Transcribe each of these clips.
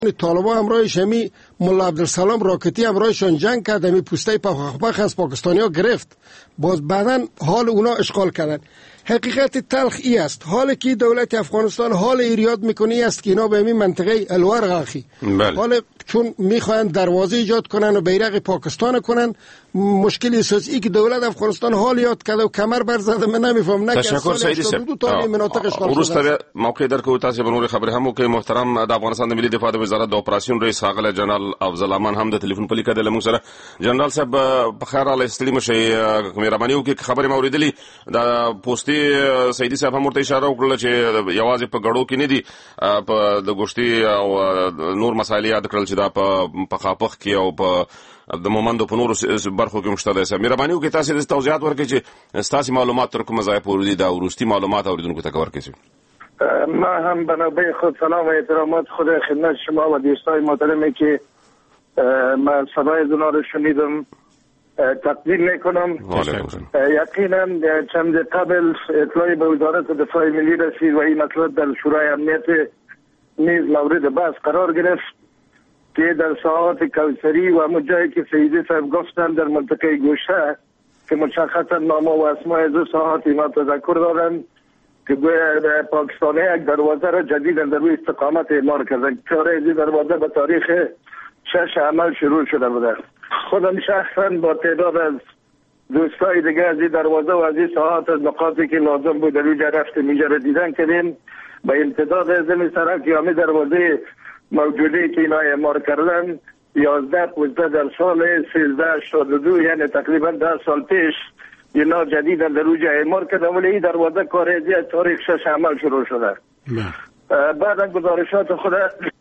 طالبان همراهش همی ملا عبدالسلام راکتی همراهشان جنگ کرد، همی پوسته پخ از پاکستانیا گرفت، باز بعداً حال اونا اشغال کردن. حقیقت تلخ ای است، حالی که دولت افغانستان حال ایجاد میکنه است که اینا به همین منطقه الورغاخی حال چون میخواین دروازه ایجاد کنن و بیرق پاکستان کنن، مشکلی اساسی که دولت افغانستان حال یاد کرده و کمر برزده. من نمیفهم نه تشکر سعیدی صاحب. مناطق اشغال شده. موقع در که تاسو بنور خبر هم که محترم د افغانستان د ملي دفاع د وزارت د اپراسیون رئیس ښاغلی جنرال افضل امان هم د ټلیفون په لیکه د لمون سره. جنرال صاحب په خیر راغلی، ستړي مشئ، مهرباني وکړئ خبرې مې اورېدلې. د پوستې سعیدي صاحب هم ورته اشاره وکړله چې یوازې په ګړو کې نه دي، په د ګوشتي او نور مسایل یاد کړل چې دا په خاپخ کې او په د مومندو په نورو برخو کې مشته ده. مهرباني وکړئ تاسو د توضیحات ورکړئ چې ستاسو معلومات تر کومه ځای پورې دي، دا وروستي معلومات اوریدونکو ته ورکړئ. ما هم بنابرای خود سلام و احترامات خود خدمت شما و دوستای محترمی که من صدای اونا رو شنیدم تقدیم میکنم. یقینا چند قبل اطلاعی به وزارت دفاع ملی رسید و این مطلب در شورای امنیت نیز مورد بحث قرار گرفت که در ساحات کوثری و همون جایی که سیدی صاحب گفتن در منطقه گوشه که مشخصا نام و اسماء از ساحات اینا تذکر دارند که پاکستانی یک دروازه را جدیدا در روی استقامت اعمار کردن. کار از دروازه به تاریخ 6 عمل شروع شده بوده. خودم شخصا با تعداد از دوستای دیگه از این دروازه و از این ساحات از نقاطی که لازم بود در روی رفتیم اینجا را دیدن کردیم. به امتداد از این سرک یا همین دروازه موجودی که اینا اعمار کردن 11-15 در سال 1382 یعنی تقریبا 10 سال پیش اینا جدیدا در روی اعمار کردن، ولی این دروازه کار از تاریخ 6 عمل شروع شده. بعد از گزارشات خود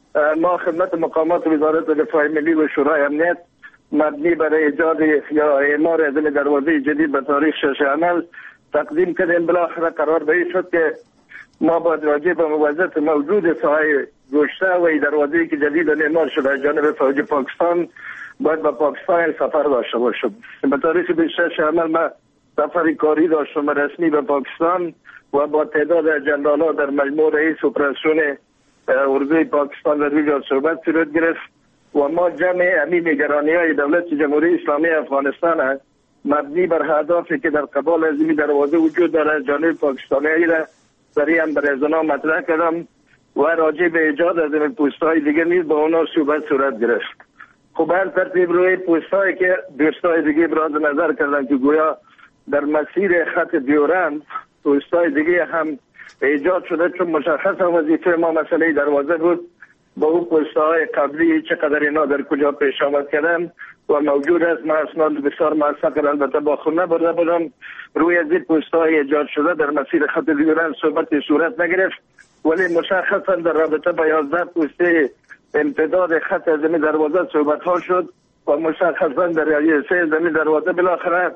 ما خدمت مقامات وزارت دفاع ملی و شورای امنیت مبنی برای ایجاد یا اعمار از این دروازه جدید به تاریخ 6 عمل تقدیم کردیم. بالاخره قرار به این شد که ما باید راجع به وضعیت موجود ساحه گوشته و این دروازه‌ای که جدیدا اعمار شده از جانب فوج پاکستان باید به پاکستان سفر داشته باشم. به تاریخ 26 عمل ما سفری کاری داشتم رسمی به پاکستان و با تعداد از جنرال‌ها در مجموع رئیس اپراسیون اردوی پاکستان در روی صحبت صورت گرفت و ما جمع همین نگرانی‌های دولت جمهوری اسلامی افغانستان مبنی بر اهدافی که در قبال از این دروازه وجود دارد جانب پاکستانی را سریعا برای زنا مطرح کردم و راجع به ایجاد از این پوست‌های دیگه نیز با اونا صورت گرفت. خب هر ترتیب روی پوست‌هایی که دوستای دیگه ابراز نظر کردن که گویا در مسیر خط دیورند پوست‌های دیگه هم ایجاد شده، چون مشخص وظیفه ما مسئله دروازه بود با اون پوست‌های قبلی چقدر اینا در کجا پیش آمد کردن و موجود است. من اسناد بسیار موثق البته با خود نبرده بودم روی از این پوست‌های ایجاد شده در مسیر خط دیورند صورت نگرفت، ولی مشخصا در رابطه با 11 پوسته امتداد خط از این دروازه صحبت‌ها شد و مشخصا در رئیسه زمین دروازه بالاخره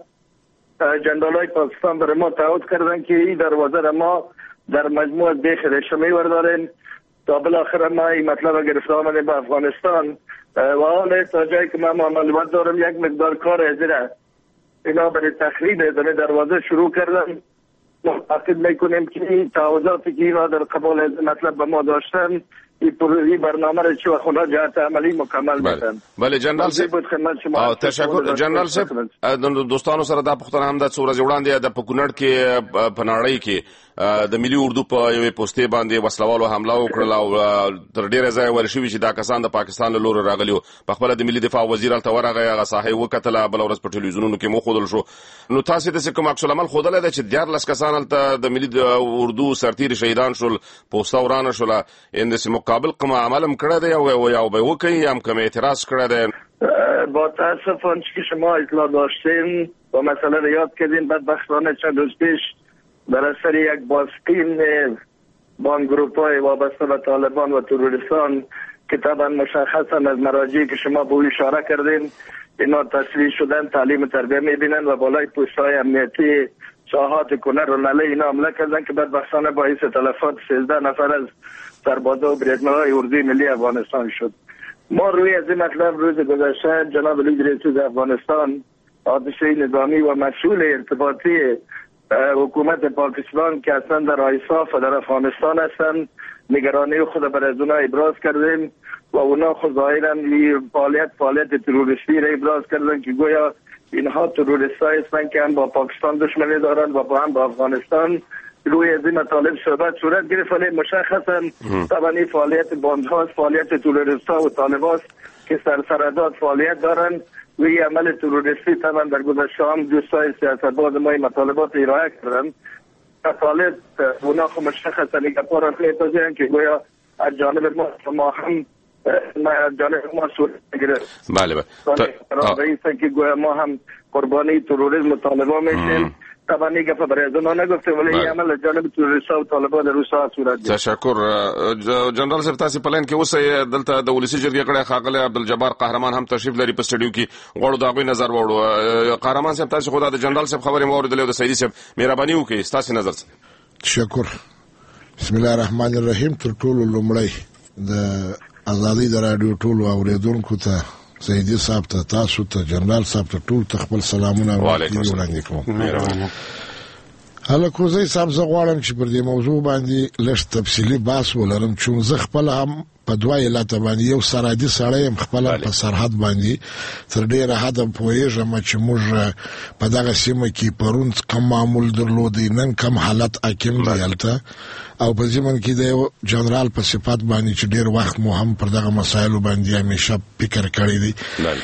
جنرالای پاکستان برای ما تعهد کردن که این دروازه را ما در مجموع بیخ رشمی ورداریم تا بالاخره ما این مطلب گرفته آمدیم به افغانستان و حال تا جایی که من معلومات دارم یک مقدار کار ازیره اینا برای تخریب از دروازه شروع کردن. معتقد میکنیم که این تعهداتی که اینا در قبال از مطلب به ما داشتن این برنامه را چه وقت اونا جهت عملی مکمل بدن. بله جنرال صاحب تشکر. جنرال صاحب دوستانو سره دا پوښتنه هم د څو ورځې وړاندې د پکونړ کې په نړۍ کې د ملي اردو په یوې پوسټې باندې وسلوالو حمله وکړه او تر ډیره ځای ول شوی چې دا کسان د پاکستان له لوري راغلي په خپل د ملي دفاع وزیر الته ورغی هغه ساحه وکتله بل ورځ په ټلویزیونونو کې مو خودل شو. نو تاسو د کوم عکس العمل خودل ده چې 14 کسان الته د ملي اردو سرتیر شهیدان شول پوسټ ورانه شول اند سي مقابل کوم عملم کړی دی او به وکي هم کوم اعتراض کړی دی؟ با تاسف آنچه که شما اطلاع داشتین با مسئله را یاد کردین بدبختانه چند روز پیش در اثر یک بازقین با گروپ‌های وابسته به طالبان و تروریستان که طبعا مشخصا از مراجعی که شما به او اشاره کردین اینا تسلیح شدن تعلیم تربیه میبینن و بالای پوست‌های امنیتی ساحات کنر و نله اینا حمله کردن که بدبختانه باعث تلفات 13 نفر از سربازا و بریدمن‌های اردوی ملی افغانستان شد. ما روی از این مطلب روز گذشته جناب رئیس افغانستان عاطفه نظامی و مسئول ارتباطی حکومت پاکستان که اصلا در آیساف و در افغانستان هستند نگرانی خود برای از اونا ابراز کردیم و اونا خود ظاهرا فعالیت تروریستی را ابراز کردن که گویا اینها تروریستایی هستند که هم با پاکستان دشمنی دارند و هم با افغانستان. روی از این مطالب صورت گرفت، ولی مشخصا طبعا این فعالیت باندهاست، فعالیت تروریستا و طالباست که سرسردات فعالیت دارند و این عمل تروریستی طبعا در گذشته هم دوستای سیاست‌باز ما این مطالبات ارائه کردند. مطالب اونا خود مشخصا این گپا توضیحن که گویا از جانب ما هم جانب ما صورت گرفت. بله رئیسن که گویا ما هم قربانی تروریسم و طالبان میشیم. طبعا این گفت برای از اونا نگفته، ولی این عمل جانب تروریستا و طالبان در روسا صورت گرفت. تشکر. جنرال صاحب تاسو پلان کې اوسه دلته د ولسی جرګې کړه خاغله عبدالجبار قهرمان هم تشریف لري په سټډیو کې غوړو داغوي نظر وړو. قهرمان صاحب تاسو خدای د جنرال صاحب خبرې موریدلې او د سیدی صاحب مهرباني وکړئ تاسو نظر څه. تشکر. بسم الله الرحمن الرحیم. تر ټولو لومړی د ازادي د رادیو ټولو اوریدونکو ته سیدی صاحب ته تاسو ته جنرال صاحب ته ټول تخپل سلامونه وړاندې کوم. هلکوزی صاحب زه غواړم چې پر دې موضوع باندې لږ تفصیلي بحث ولرم، چون زه خپل هم په دوه علت باندې یو سرحدي سړی یم، خپل په سرحد باندې تر ډیره حده پوهیږم چې موږ په دغه سیمه کې پرون کم معمول درلودی، نن کم حالت حاکم دی هلته، او په ضمن کې د یو جنرال په صفت باندې چې ډیر وخت مو هم پر دغه مسایلو باندې همیشه فکر کړی دی.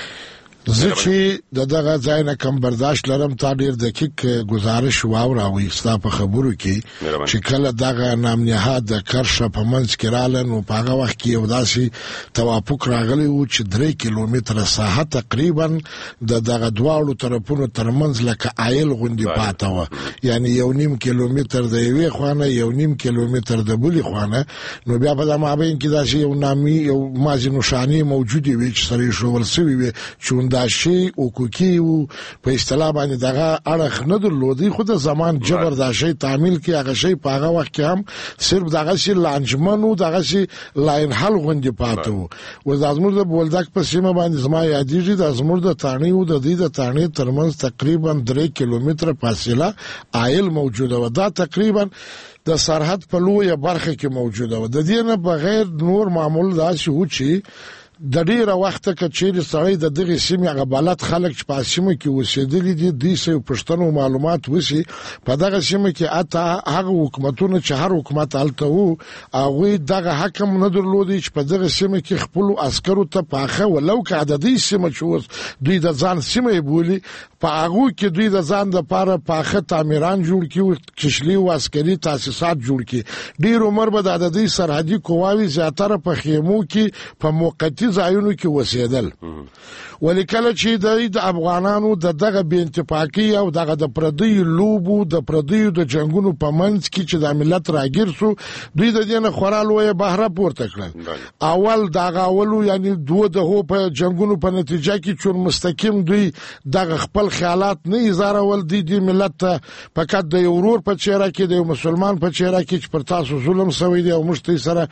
زه چې دغه ځای نه کم برداشت لرم، تا ډیر دقیق گزارش واوراوي ستا په خبرو کې چې کله دغه نامنهاد د کرشه په منځ کې رااله، نو په هغه وخت کې یو داسې توافق راغلی و چې 3 کیلومتره ساحه تقریبا د دغه دواړو طرفونو ترمنځ لکه عایل غوندې پاته وه، یعنی 1.5 کیلومتر د یوې خوانه 1.5 کیلومتر د بلې خوانه. نو بیا په دغه مابین کې داسې یو نامي یو مازې نښانې موجودې وې چې سره ایښودل سوي وې، چې دا شی حقوقي و په اصطلاح باندې دغه اړخ نه درلودی، خو د زمان جبر دا شی تعمیل کې هغه شی په هغه وخت کې هم صرف دغه شی لانجمن و، دغه شی لاین حل غوندې پاتې و. و د زموږ د بولدک په سیمه باندې زما یادېږي د زموږ د تاڼې و د دې د تاڼې ترمنځ تقریبا 3 کیلومتره فاصله عایل موجوده و. دا تقریبا د سرحد په لویه برخه کې موجوده و. د دې نه بغیر نور معمول داسې و چې د ډیره وخته که چیرې سړی د دغې سیمې هغه بلد خلک چې په سیمه کې اوسېدلي دي دوی سه پوښتنو معلومات وشي په دغه سیمه کې حتی هغه حکومتونه چې هر حکومت هلته و هغوی دغه حق هم نه درلودی چې په دغه سیمه کې خپلو عسکرو ته پاخه ولو که عددي سیمه چې اوس دوی د ځان سیمه یې بولي، په هغو کې دوی د ځان دپاره پاخه تعمیران جوړ کړي، کشلي او عسکري تاسیسات جوړ کړي. ډېر عمر به د عددي سرحدي قواوې زیاتره په خیمو کې په موقتي ځایونو کې وسیدل، ولی کله چې د افغانانو د دغه بې اتفاقي او دغه د پردیو لوبو د پردیو د جنګونو په منځ کې چې د ملت راګیر سو، دوی د دې نه خورا لویه بهره پورته کړل. اول دغه اولو یعنی دوه دغو په جنګونو په نتیجه کې چون مستقیم دوی دغه خپل خیالات نه اظهارول، دی ملت ته فقط د یو ورور په چهره کې د یو مسلمان په چهره کې چې پر تاسو ظلم سوی دی او موږ سره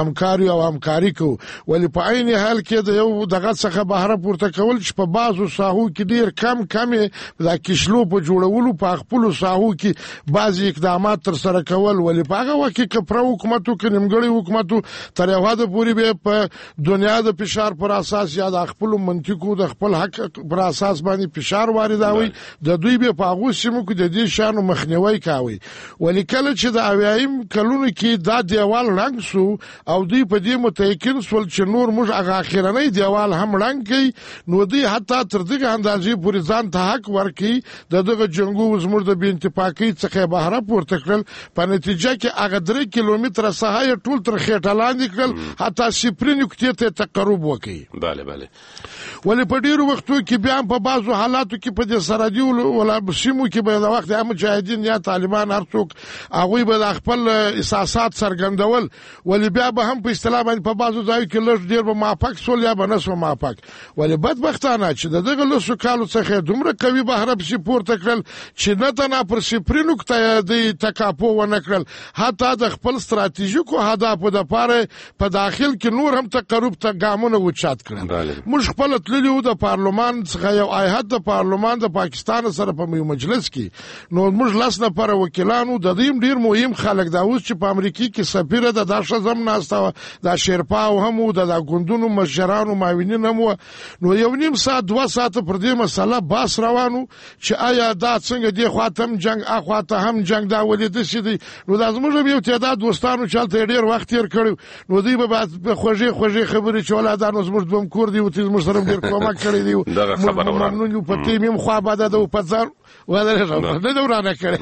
همکاري کوو، ولی په عین حال کې د یو دغه څخه بهره پورته کول چې په بعضو ساحو کې ډیر کم د کشلو په جوړولو په خپلو ساحو کې بعضې اقدامات ترسره کول، ولی په هغه وخت کې که پره حکومت و که نیمګړی حکومت و تر یو حده پورې به په دنیا د فشار پر اساس یا د خپلو منطقو د خپل حق پر اساس باندې فشار واردوي، د دوی به په هغو سیمو کې د دې شیانو مخنیوی کوي. ولی کله چې د 80 کلونو کې دا دیوال ړنګ سو او دوی په دې متیقن سول چې نور موږ هغه اخرنی دیوال هم ړنګ کړي، نو دوی حتی تر دغه اندازې پورې ځان ته حق ورکړي د دغه جنګو زموږ د بې اتفاقۍ څخه بهره پورته کړل. په نتیجه کې هغه 3 کیلومتره ساحه یې ټول تر خېټه لاندې کړل، حتی 0 نقطې ته تقرب وکړي. بله ولی په ډیرو وختو کې بیا په بعضو حالاتو کې په دې سرحدي ولا سیمو کې به د وخت یا مجاهدین یا طالبان هر څوک هغوی به خپل احساسات څرګندول، ولی بیا به هم په اصطلاح باندې په بعضو ځایو کې لږ ډیر به موافق سول یا بنسو موافق ولی بدبختانه چې دغه لسو کالو څخه دومره قوي بهره پسې پورته کړل چې نه تنه پر صفري نقطه د تکاپو ونه کړل حتی د خپل ستراتیژیکو هدفو لپاره په داخل کې نور هم تقرب ته ګامونه وچات کړل. موږ خپل تللیو د پارلمان څخه یو هیئت د پارلمان د پاکستان سره په مجلس کې نو موږ لاس نه پر وکیلانو د دې ډیر مهم خلک دا اوس چې په امریکا کې سفیر د داشه زم ناسته د شیرپا او هم د غوندونو مشرانو ماوینین هم نو یو نیم ساعت 2 ساعته پر دې مسله باس روانو چې آیا دا څنګه دی خاطم جنگ اخواته هم جنگ دا ولید شي دی نو د زموږ یو تعداد دوستانو چلته ډیر وخت تیر کړو نو دوی به خوږه خبرې چې ولادانو زموږ دوم کور دی او زموږ سره ډیر کومک کړی دی ممنون یو پتی مم خو باده د په ځار ولر نه دورانه کړي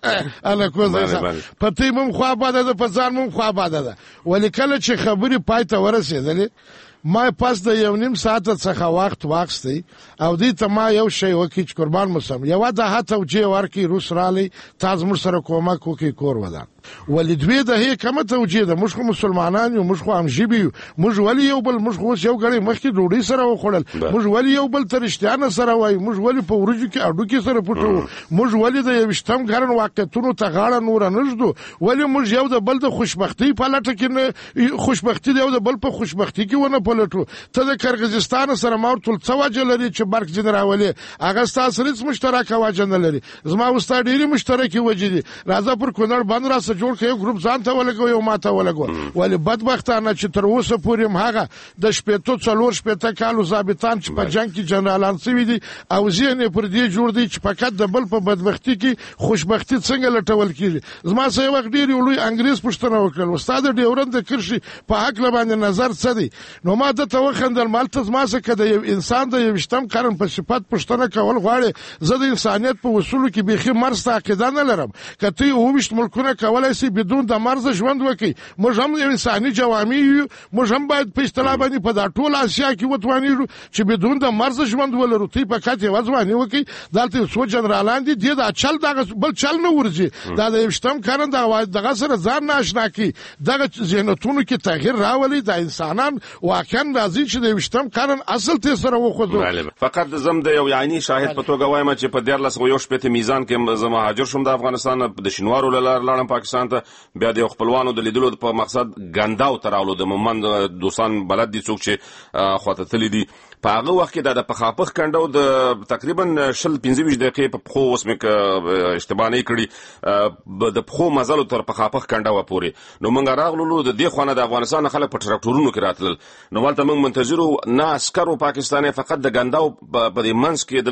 انا کوزه پتی مم خو باده د په ځار مم خو باده ولیکل چې خبرې پای ته ورسېدلې ما پس د یو نیم ساعت څخه وخت واخستی او دې ته ما یو شی وکړ چې قربان مسلم یو د هڅو چې ورکی روس رالي تاسو مر سره کومک وکي کور ودان ولې دوی د هي کومه توجیه ده موږ مسلمانان یو موږ هم جیبي موږ ولې یو بل موږ اوس یو غړي مخکې ډوډۍ سره وخړل موږ ولې یو بل ترشتيانه سره وای موږ ولې په ورجو کې اډو کې سره پټو موږ ولې د یو شتم غرن واقعتونو ته غاړه نور نشدو ولې موږ یو د بل د خوشبختی په لټه کې خوشبختی یو د بل په خوشبختی کې ونه پلټو ته د کرغزستان سره مارتل څواجه لري چې برک جنراولي هغه تاسو هیڅ مشترک واجه نه لري زما واست ډیری مشترکي وجې دي راځه پر کونړ باندې راځه جوړ کړو ګروپ ځان ته ولګو یو ماته ولګو ولی بدبختانه چې تر اوسه پورې هغه د شپېتو څلور شپېته کالو ضابطان چې په جنگ کې جنرالان سوي دي او ځینې پر دې جوړ دي چې فقط د بل په بدبختی کې خوشبختی څنګه لټول کیږي زما سه وخت ډیر لوی انګريز پښتنه وکړل استاد ډیورند کرشي په حق باندې نظر څه دي نو ما ته توخندل مالته زما سه کده یو انسان د یو شتم قرن په صفات پښتنه کول غواړي زه د انسانيت په اصولو کې بيخي مرسته عقیده نه لرم کته یو وشت ملکونه کولای شي بدون د مرز ژوند وکي موږ هم انساني جوامع یو موږ هم باید په اصطلاح باندې په دا ټول اسیا کې وتوانیږو چې بدون د مرز ژوند ولرو تی په کاته وځواني وکي دلته سو جنرالان دي د چل دغه بل چل نه ورځي دا د شتم کارن دغه سره ځان ناشنا کی دغه ذهنتونو کې تغییر راولي د انسانان واقعا راځي چې د شتم کارن اصل ته سره وخذو فقط زم د یو یعنی شاهد په توګه وایم چې په 14 میزان کې زما هاجر شوم د افغانستان د شینوارو لاړم پاکستان ته بیا د خپلوانو د لیدلو په مقصد ګنداو تراولو د مومند دوستان بلد دي څوک چې خواته تللی دي په هغه وخت کې د پخاپخ کندو د تقریبا 15 دقیقې په خو اوس مې اشتباه نه کړی د خو مزل تر پخاپخ کندو پورې نو موږ راغلو د دې خونه د افغانستان خلک په ټراکټورونو کې راتلل نو ولته موږ منتظرو نه عسکرو پاکستاني فقط د ګنداو په دې منځ کې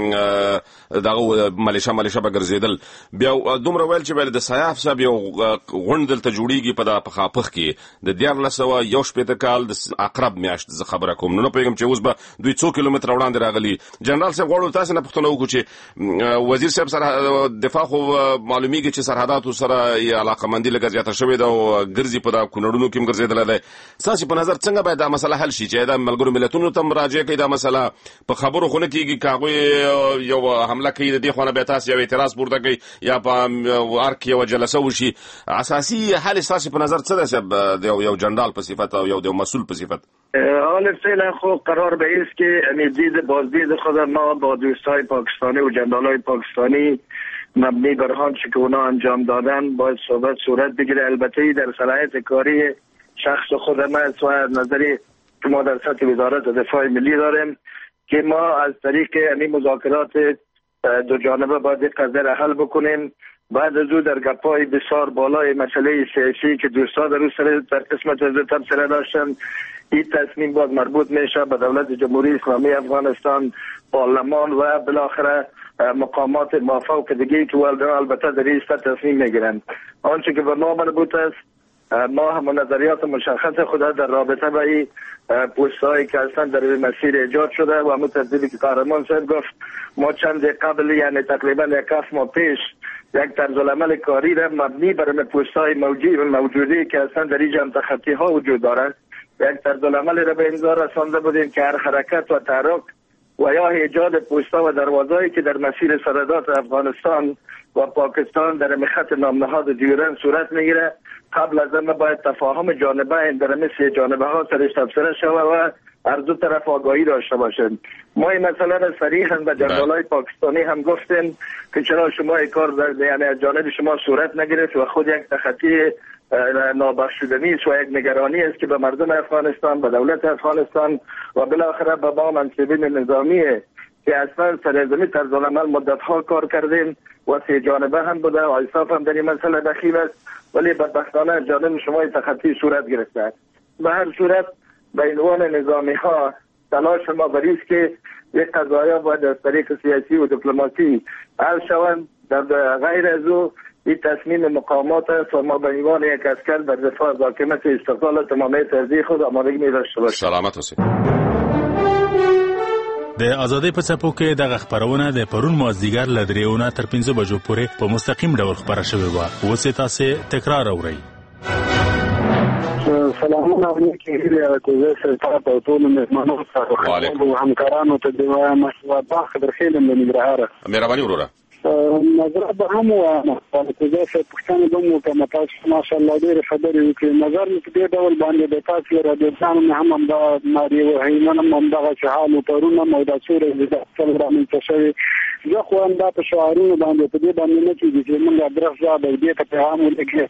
دلته دغه ملیشه به ګرځیدل بیا دومره ویل چې بل د سیاف صاحب یو غونډ دلته جوړیږي په د پخاپخ کې د 14 کال د عقرب میاشت ز خبره کوم نو پیغام چې اوس به دوی 2 کیلومتر وړاندې راغلي جنرال صاحب غواړو تاسو نه پښتنه وکړو چې وزیر صاحب سره دفاع خو معلومیږي چې سرحداتو سره یې علاقمندي لګا زیاته شوې ده او ګرځي په دا کونړونو کې ګرځیدل ده تاسو په نظر څنګه باید دا مسله حل شي چې دا ملګرو ملتونو ته مراجعه کوي دا مسله په خبرو خونه کېږي کاغوي یو حمله کوي د دې خونه به تاسو یو اعتراض پورته کوي یا په ارک یو جلسه وشي اساسي حل تاسو په نظر څه ده یو جنرال په صفت او یو مسؤل په صفت حال فعلا خب قرار به است که دید بازدید خود ما با دوستای پاکستانی و جنرالای پاکستانی مبنی بر آنچه که اونا انجام دادن باید صورت بگیره البته در صلاحیت کاری شخص خود ما و نظری که ما در سطح وزارت دفاع ملی داریم که ما از طریق مذاکرات دو جانبه باید قضیه را حل بکنیم بعد از او در گپای بسیار بالای مسئله سیاسی که دوستا در قسمت از تبصره داشتن این تصمیم باید مربوط میشه به دولت جمهوری اسلامی افغانستان پارلمان و بالاخره مقامات موافق دیگه که البته در این تصمیم میگیرن آنچه که به ما مربوط است ما هم نظریات مشخص خود در رابطه با این پوستایی که اصلا در مسیر ایجاد شده و همون ترتیبی که قهرمان صاحب گفت ما چند قبل یعنی تقریبا 1 ماه پیش یک طرزالعمل کاری را مبنی بر پوستای موجودی که اصلا در این جمع تخطی ها وجود دارد یک طرزالعمل را به امضا رسانده بودیم که هر حرکت و تحرک و یا ایجاد پوستا و دروازهایی که در مسیر سرحدات افغانستان و پاکستان در خط نامنهاد دیورند صورت میگیره قبل از همه باید تفاهم جانبین در مثل جانبه ها سرش تبصره شود و هر دو طرف آگاهی داشته باشند. ما این مسئله را صریحا به جنرالای پاکستانی هم گفتیم که چرا شما این کار یعنی از جانب شما صورت نگرفت و خود یک تخطی نابخشودنی است و یک نگرانی است که به مردم افغانستان، به دولت افغانستان و بالاخره به ما منصبین نظامی که اصلا سرزمین طرز العمل مدت ها کار کردیم و سه جانبه هم بوده و انصاف هم در این مسئله دخیل است، ولی بدبختانه جانب شما این تخطی صورت گرفته. به هر صورت به عنوان نظامی ها تلاش ما بری است که یک قضایا باید از طریق سیاسی و دیپلماسی حل شوند. در غیر از او این تصمیم مقامات است و ما به عنوان یک عسکر در دفاع از حاکمیت استقلال تمامیت ارضی خود آمادگی داشته باشیم. سلامت اوسئ. د ازادۍ په څپو کې دغه خپرونه د پرون مازدیګر له 3 تر 5 بجو پورې په مستقیم ډول خپره شوې وه. اوس یې تاسې تکرار اورئ. سلامونه علیکم هیله کوزه سلطات او ټول مهمانانو او همکارانو ته د وایم مسوا خبر خیلم د نګرهاره. مهرباني وروره. نظر به هم و کوزه پښتنه دومره کومه تاسو ماشاءالله ډېر خبرې وکړي. نظر مې په دې ډول باندې د تاسو را د ځان هم د ماري وهینه هم دغه حال پرونه مو د څورې د څلور من شوی زه خو هم دا په شعارونو باندې په دې باندې نه کېږي چې موږ درس زیاده دې ته پیغام ولګي.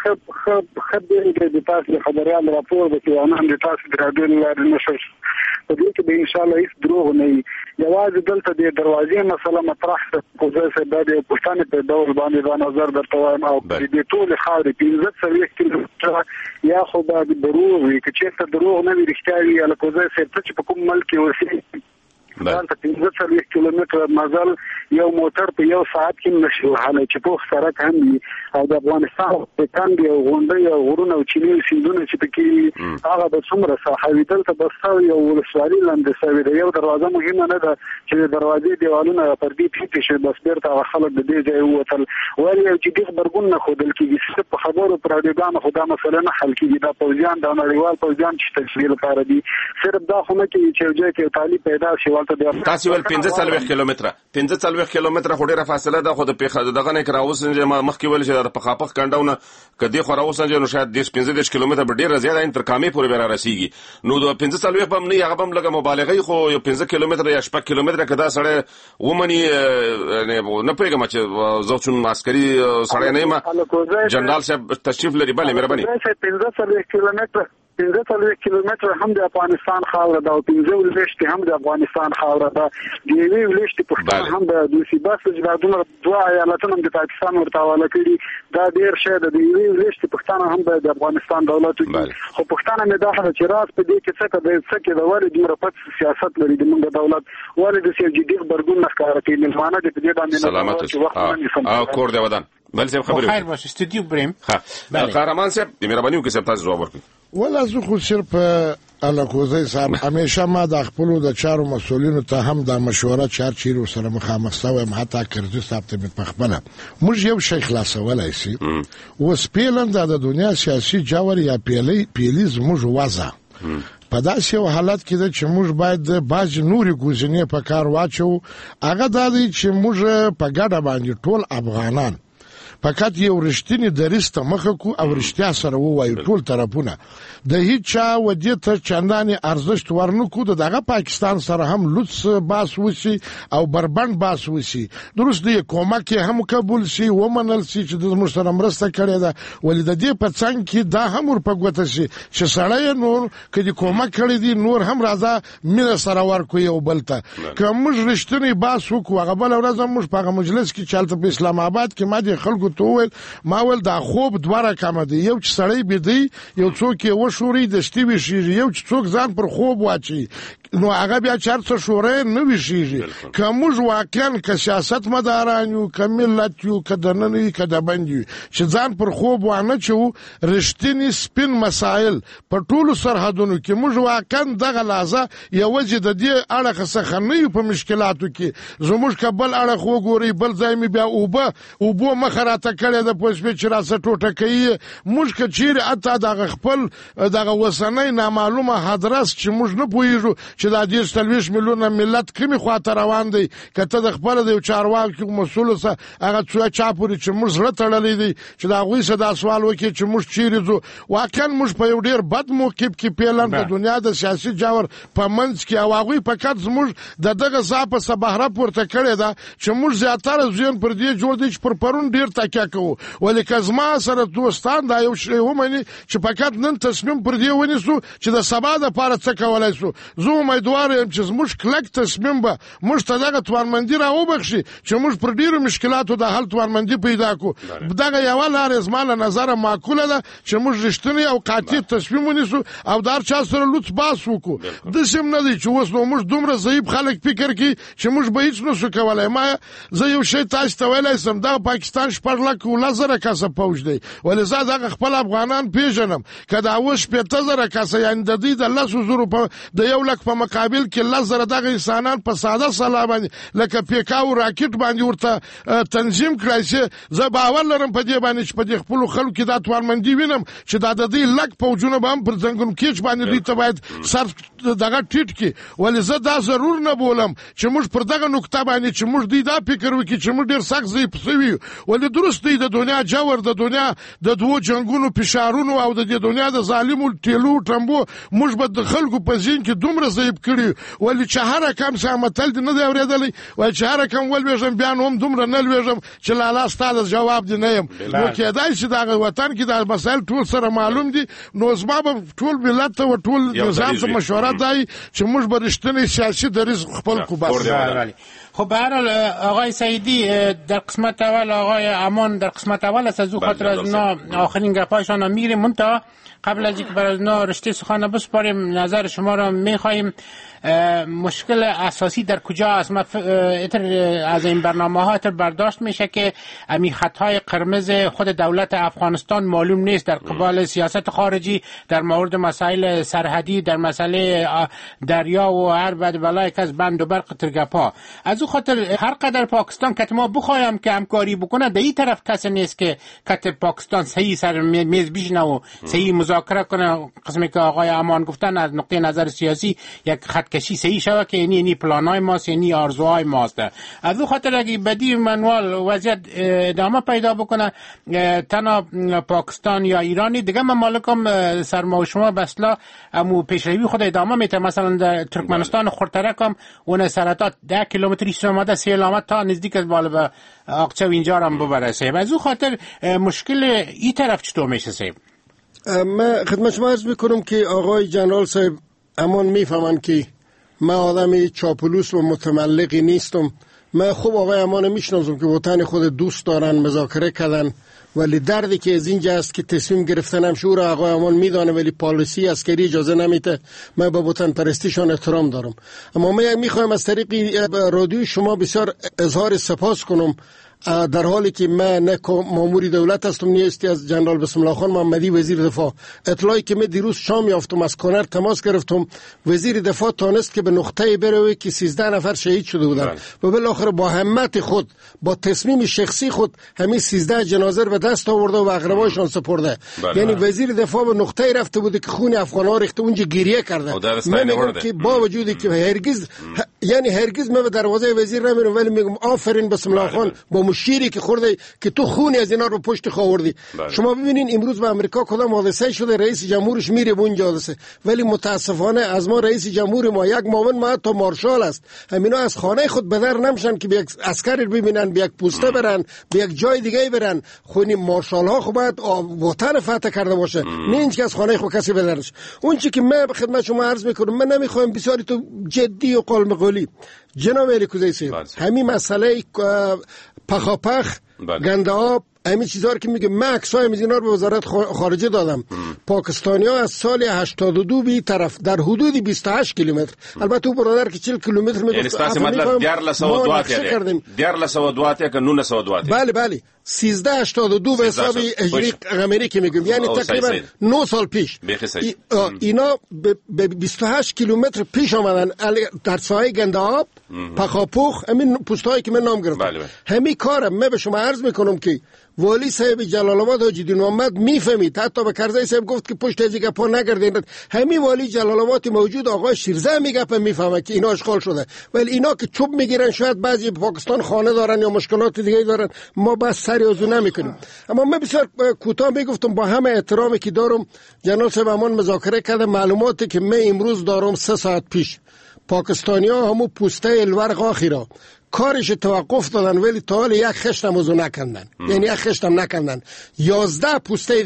خبرې د تاسو خبريال راپور د کیانان د تاسو د راډیو لارې نشو په دې کې به ان شاء الله هیڅ دروغ نه وي. یوازې دلته د دروازې مسله مطرح ده کوزه سره د پښتنې په ډول باندې دا نظر درته وایم او د ټول خاورې 15 کیلومتره یا خو دا دروغ وي چې دروغ نه وي رښتیا وي یا کوزه سره چې په کوم ملک وسی دا 15 کیلومتره مزل یو موټر په یو ساعت کې نشي وهلی چې په سړک هم وي او د افغانستان په کاندي او غونډۍ او غرونه او چینی سیندونه چې پکې هغه د څومره ساحوي دلته بساوي یو ولسوالي لاندې سوي د یو دروازه مهمه نه ده چې د دروازې دیوالونه پر دې پیټ شي بس بیرته خلک د دې ځای ووتل ولی یو جدي خبرګون نه خودل کېږي په خبرو پر اډیګان خو دا مسله نه حل کېږي. دا پوځیان د نړیوال پوځیان چې تشکیل لپاره دي صرف دا خو نه کېږي چې یو ځای کې طالب پیدا شي تاسو ول 15 کیلومتره 15 کیلومتره خو ډیره فاصله ده خو د پیښه دغه نه کراوسنج ما مخکې ول چې د پخاپخ کنډاونه کدي خو راوسنج نو شاید 15 کیلومتره به ډیره زیاته ان تر کامې پورې به رسیږي نو د 15 په نه هغه هم لګه مبالغه خو یو 15 کیلومتره یا 8 کیلومتره کدا سره ومني نه پېګم چې زوچون عسکري سره نه ما جنرال صاحب تشریف لري بله مهرباني 15 کیلومتره هم د افغانستان خاوره ده او 15 ولشت هم د افغانستان خاوره ده دی وی ولشت پښتون هم د دوسی بس جوړونه دوه ایالتونو د پاکستان ورته حواله کړي دا ډیر شه د دی وی ولشت پښتون هم د افغانستان دولت خو پښتون نه داخله چې راز په دې کې څه د ورې د مرپت سیاست لري د موږ دولت ولې د سیاسي جدي خبرګون نه ښکار کوي ملمانه د دې باندې سلامت او کور دی ودان بل څه خبرې خیر باشه استودیو بریم قهرمان صاحب مهرباني وکړئ صاحب تاسو جواب ورکړئ. ولا زه خو صرف الکوزی صاحب همیشه ما د خپل د چارو مسولینو ته هم د مشوره چیرې سره مخامخ شوم حتی کرزي صاحب ته په خپل موږ یو شیخ خلاصولای شي او سپیلند د دنیا سیاسي جوړ یا پیلیز موږ وازه په داسې حالت کې چې موږ باید د باج نوري ګوزنې په کار واچو هغه د دې چې موږ په ګډه باندې ټول افغانان فقط یو رښتینی درسته مخه کو او رښتیا سره وایو ټول طرفونه د هیڅ چا ودی ته چنداني ارزښت ورنکو دغه پاکستان سره هم لوڅ باس وسی او بربند باس وسی درست دی کومک هم قبول شي ومنل شي چې د مشترک مرسته کړي ده ولې د دې په څنګ کې دا هم ور پګوته شي چې سړی نور کدي کومک کړي دي نور هم راځه مینه سره ورکو یو بلته کوم رښتینی باس وکړو هغه بل ورځ موږ په مجلس کې چالت په اسلام آباد کې ما دي خلکو توول ما ول دا خوب دوه رقم دي یو چې سړی بيدی یو څوک یو شوري د شتي شي یو څوک ځان پر خوب واچي نو هغه بیا چرته شورې نه وشيږي کومج واقعا که سیاست مداران یو کملت یو کدننی کدبندي چې ځان پر خوب وانه چو رښتینی سپین مسائل په ټولو سرحدونو کې موږ واقعا دغه لازه یو وجه د دې اړه څخه نه په مشکلاتو کې زموږ کبل اړه خو ګوري بل ځای می بیا اوبو مخراته کړي د پوسپې چې راسه ټوټه کوي موږ کچیر اته دغه خپل دغه وسنۍ نامعلومه حدرس چې موږ نه پوهیږو چې دا 30 میلیونه ملت کومي خواته روان دی کته د خپل د چارواکي مسول سره هغه څو چا پوری چې موږ سره تړلې دي چې دا غوي صدا سوال وکړي چې موږ چیرې ځو واقعا موږ په یو ډیر بد موقف کې پیلن د دنیا د سیاسي جوړ په منځ کې او هغه فقط موږ د دغه ځاپه سبهره پورته کړی دا چې موږ زیاتره ځین پر دې جوړ دي چې پر پرون ډیر تکیه کوو ولې کزما سره دوستان دا یو شی ومني چې فقط نن تصمیم پر دې ونیسو چې د سبا د پاره څه کولای شو زه امیدوار یم چې موږ کلک تصمیم به موږ ته دغه توانمندي راوبخشي چې موږ پر ډیرو مشکلاتو د حل توانمندي پیدا کو دغه یو لار زمانه نظر معقوله ده چې موږ رښتینی او قاطع تصمیم ونیسو او دار چا سره لوت باس وکړو د سیم نه دی چې اوس نو موږ دومره ضعیف خلک فکر کوي چې موږ به هیڅ نشو کولای ما زه یو شی تاسو ته ویلای سم دا پاکستان 14,000 کسه پوج دی ولې زه خپل افغانان پیژنم کدا اوس 50,000 کسه یعنی د دې د 100,000 په د 1,00,000 په مقابل کې 1,000 دغه انسانان په ساده سلا باندې لکه پیکاو راکټ باندې ورته تنظیم کړی چې زه باور لرم په دې باندې چې په دې خپل خلکو کې دا توانمندي وینم چې دا د دې لک پوجونه به هم پر څنګه کې باندې دوی ته باید سر دغه ټیټ کې ولې زه دا ضرور نه بولم چې موږ پر دغه نقطه باندې چې موږ دې دا فکر وکړو چې موږ ډیر سخت ضعیف شوي ولې درست دی د دنیا جوړ د دنیا د دوه جنگونو فشارونو او د دنیا د ظالمو ټیلو ټمبو موږ به د خلکو په ځین کې دومره ضعیف کړی ولې چې هر کم سمتل نه دی اورېدلی ولې چې هر کم ولويږم بیان هم دومره نه لويږم چې لاله ستاسو جواب دی نه یم نو کېدای شي دا وطن کې د مسایل ټول سره معلوم دي نو زما به ټول ملت او ټول نظام ته مشوره دی چې موږ به رښتینی سیاسي دریځ خپل کو بس خب به هر حال آقای سعیدی در قسمت اول آقای امان در قسمت اول از او خاطر از اونا آخرین گپایشان میگیریم منتها قبل از اینکه برای اونا رشته سخن بسپاریم نظر شما را میخواهیم مشکل اساسی در کجا است از این برنامه ها برداشت میشه که امی خطهای قرمز خود دولت افغانستان معلوم نیست در قبال سیاست خارجی در مورد مسائل سرحدی در مسئله دریا و هر بلای که از بند و برق ترگپا از او خاطر هر قدر پاکستان که ما بخوایم که همکاری بکنه در این طرف کسی نیست که پاکستان صحیح سر میز بیشنه و صحیح مذاکره کنه قسمی که آقای امان گفتن از نقطه نظر سیاسی یک کشی صحیح شود که یعنی پلانای ماست یعنی آرزوهای ماست از او خاطر اگه بدی منوال وضعیت ادامه پیدا بکنه تنها پاکستان یا ایرانی دیگه ممالکم سرما و شما بسلا امو پیشروی خود ادامه میته مثلا در ترکمنستان خورترک هم اون سرطات 10 کیلومتری آمده سیلامت تا نزدیک بالا به آقچه و اینجا هم ببره سیب از او خاطر مشکل این طرف چطور میشه سیب من خدمت شما عرض میکنم که آقای جنرال صاحب امان میفهمن که من آدم چاپلوس و متملقی نیستم من خوب آقای امان میشناسم که وطن خود دوست دارن مذاکره کردن ولی دردی که از اینجا است که تصمیم گرفتنم شور آقای امان میدانه ولی پالیسی عسکری اجازه نمیده من به وطن پرستیشان احترام دارم اما من میخوایم از طریق رادیو شما بسیار اظهار سپاس کنم در حالی که من نه ماموری دولت هستم نیستی از جنرال بسم الله خان محمدی وزیر دفاع اطلاعی که من دیروز شام یافتم از کنر تماس گرفتم وزیر دفاع تانست که به نقطه بروه که 13 نفر شهید شده بودن و بالاخره با همت خود با تصمیم شخصی خود همین 13 جنازه به دست آورده و اقربایشان سپرده یعنی وزیر دفاع به نقطه رفته بوده که خون افغان‌ها ریخته اونجا گریه کرده من میگم که با وجودی که هرگز من به دروازه وزیر نمیرم ولی میگم آفرین بسم الله خان با مشیری که خورده که تو خونی از اینا رو پشت خاوردی شما ببینین امروز به امریکا کدام حادثه شده رئیس جمهورش میره به اونجا حادثه ولی متاسفانه از ما رئیس جمهور ما یک معاون ما تا مارشال است همینا از خانه خود بدر نمیشن که یک عسکر ببینن به یک پوسته برن به یک جای دیگه برن خونی مارشال ها خب باید وطن فتح کرده باشه نه اینکه از خانه خود کسی بدرش اون چیزی که من خدمت شما عرض میکنم من نمیخوام بسیاری تو جدی و قلم قولی جناب علیکوزی صاحب همین مسئله پخاپخ گنده آب همین چیزا رو که میگه من عکسای اینا رو به وزارت خارجه دادم پاکستانی‌ها از سال 82 بی طرف در حدود 28 کیلومتر البته برادر که 40 کیلومتر میگفت یعنی مطلب 12 که 9 بله 1382 به حساب هجری قمری که میگم، یعنی تقریبا 9 سال پیش اینا به 28 کیلومتر پیش آمدن در ساحه گنده‌آب پخاپوخ، همین پستایی که من نام گرفتم. همین کارم من به شما عرض میکنم که والی صاحب جلال آباد حاجی دین محمد میفهمید، حتی به کرزی صاحب گفت که پشت از گپا نگردید. همین والی جلال آباد موجود آقای شیرزه میگه میفهمه که اینا اشغال شده، ولی اینا که چوب میگیرن شاید بعضی پاکستان خانه دارن یا مشکلات دیگه دارن، ما بس سری ازو نمیکنیم. اما من بسیار کوتاه میگفتم با همه احترامی که دارم، جناب صاحب امان مذاکره کرده، معلوماتی که من امروز دارم 3 ساعت پیش پاکستانی‌ها همو پوسته الورق آخیرا کارش توقف دادن، ولی تا حال یک خشتم ازو نکندن. یعنی یک خشتم نکندن. 11 پوسته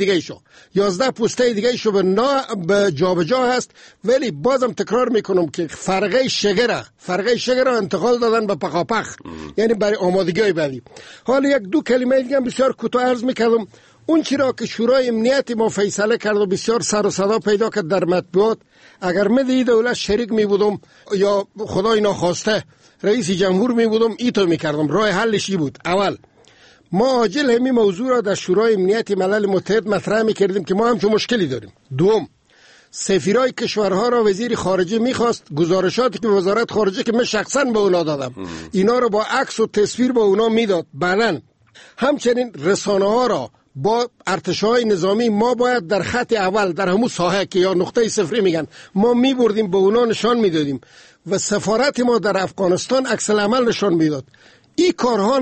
دیگه شو به جابجا هست، ولی بازم تکرار میکنم که فرقه شگر انتقال دادن به پخاپخ، یعنی برای آمادگی بعدی. حالا یک دو کلمه دیگه بسیار کوتاه عرض میکردم. اون چرا که شورای امنیت ما فیصله کرد و بسیار سر و صدا پیدا کرد در مطبوعات، اگر من دی دولت شریک می بودم یا خدای ناخواسته رئیس جمهور می بودم، ایتو می کردم. راه حلش بود. اول ما عاجل همین موضوع را در شورای امنیت ملل متحد مطرح می کردیم که ما هم چه مشکلی داریم. دوم، سفیرای کشورها را وزیر خارجه میخواست گزارشاتی که وزارت خارجه که من شخصا به اونا دادم اینا را با عکس و تصویر به اونا میداد. بعدن همچنین رسانه ها را با ارتشای نظامی ما باید در خط اول در همون ساحه که یا نقطه صفری میگن ما میبردیم به اونا نشان میدادیم و سفارت ما در افغانستان عکس العمل نشان میداد. این کارها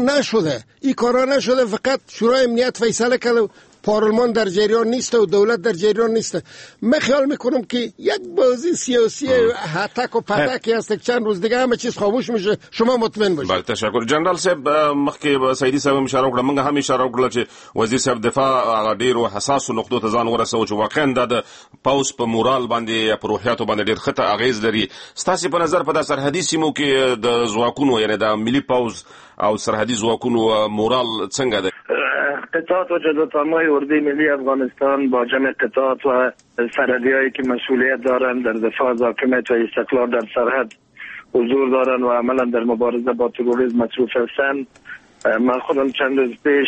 نشده. فقط شورای امنیت فیصله کرده، پارلمان در جریان نیست و دولت در جریان نیست. من خیال میکنم که یک بازی سیاسی هتک و پتکی هست، چند روز دیگه همه چیز خاموش میشه. شما مطمئن باشید. بله تشکر. جنرال صاحب مخکې سیدی صاحب اشاره وکړه، موږ هم اشاره وکړه چې وزیر صاحب دفاع ډیرو حساسو نقطو ته ځان ورسوي چې واقعا د پاوس په مورال باندې په روحیاتو باندې ډیر ښه اغیز لري. ستاسو په نظر په سرحدي سیمو کې د ځواکونو یعنی د ملي پاوز او سرحدي ځواکونو مورال څنګه ده؟ قطاعات و جزاتامای اردوی ملی افغانستان با جمع قطاعات و سرحدی هایی که مسئولیت دارند در دفاع از حاکمیت و استقلال در سرحد حضور دارند و عملا در مبارزه با تروریسم مصروف هستند. من خودم چند روز پیش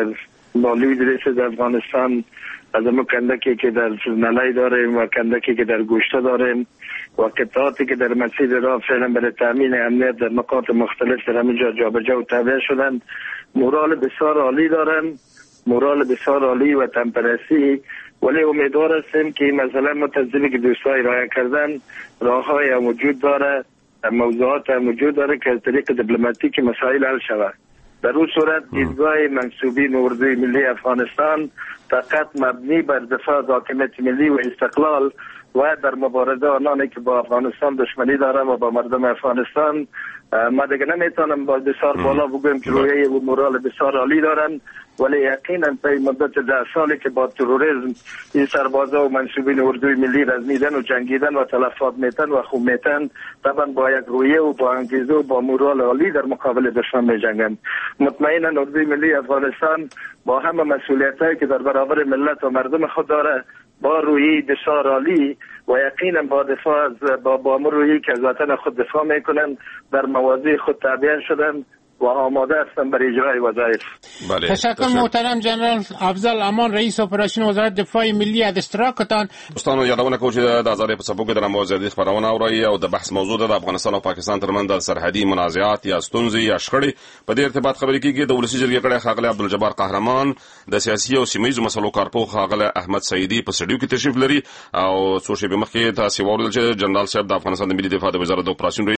با لوی رئیس افغانستان از اون کندکی که در نلای داریم و کندکی که در گوشته داریم و قطعاتی که در مسیر راه فعلا برای تامین امنیت در نقاط مختلف در همینجا جابجا و تابع شدن، مورال بسیار عالی دارن، مورال بسیار عالی و تنپرستی. ولی امیدوار هستیم که مثلا متضمنی که دوستای راه کردن راههای وجود داره، موضوعات وجود داره که از طریق دیپلماتیک مسائل حل شود. در اون صورت دیدگاه منسوبین اردوی ملی افغانستان فقط مبنی بر دفاع از حاکمیت ملی و استقلال و در مبارزه آنانی که با افغانستان دشمنی داره و با مردم افغانستان، ما دیگه نمیتونم با بسیار بالا بگویم که رویه و مورال بسیار عالی دارن، ولی یقینا تا مدت 10 سالی که با تروریسم این سربازا و منسوبین اردوی ملی رزمیدن و جنگیدن و تلفات میتن و خوب میتن، طبعا با یک رویه و با انگیزه و با مورال عالی در مقابل دشمن میجنگن. مطمئنا اردوی ملی افغانستان با همه مسئولیتایی که در برابر ملت و مردم خود داره با رویه بسیار عالی و یقینا با دفاع با رویه که از وطن خود دفاع میکنن در مواضع خود تابع شدن و آماده هستن برای اجرای وظایف. تشکر محترم جنرال افضل امان رئیس اپراسیون وزارت دفاع ملی از اشتراکتان. دوستانو یادونه کوم چې د ازادۍ په څپو کې د موضوعي خبرونه اوري او د بحث موضوع د افغانستان او پاکستان ترمنځ د سرحدي منازعات یا ستونزې یا شخړې په دې ارتباط خبرې کیږي. د ولسی جرګې کړه خاغلی عبدالجبار قهرمان، د سیاسي او سیمه‌یزو مسلو کارپوه خاغلی احمد سعیدی په سټډیو کې تشریف لري او څو شېبې مخکې تاسو وویل چې جنرال صاحب د افغانستان د ملي دفاع د وزارت د اپراسیون